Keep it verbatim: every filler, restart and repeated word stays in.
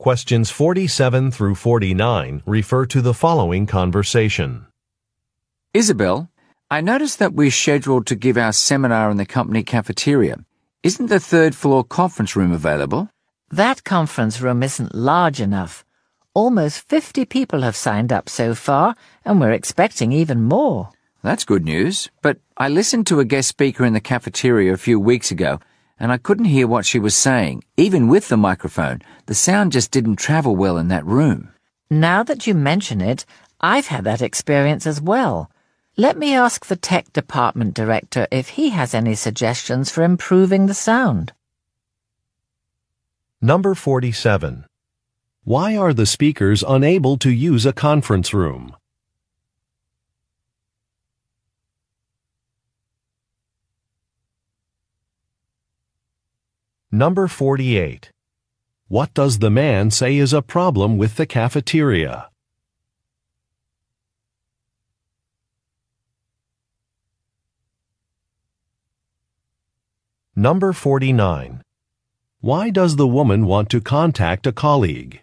Questions forty-seven through forty-nine refer to the following conversation. Isabel, I noticed that we're scheduled to give our seminar in the company cafeteria. Isn't the third floor conference room available? That conference room isn't large enough. Almost fifty people have signed up so far, and we're expecting even more. That's good news, but I listened to a guest speaker in the cafeteria a few weeks ago, and I couldn't hear what she was saying. Even with the microphone, the sound just didn't travel well in that room. Now that you mention it, I've had that experience as well. Let me ask the tech department director if he has any suggestions for improving the sound. Number forty-seven. Why are the speakers unable to use a conference room? Number forty-eight. What does the man say is a problem with the cafeteria? Number forty-nine. Why does the woman want to contact a colleague?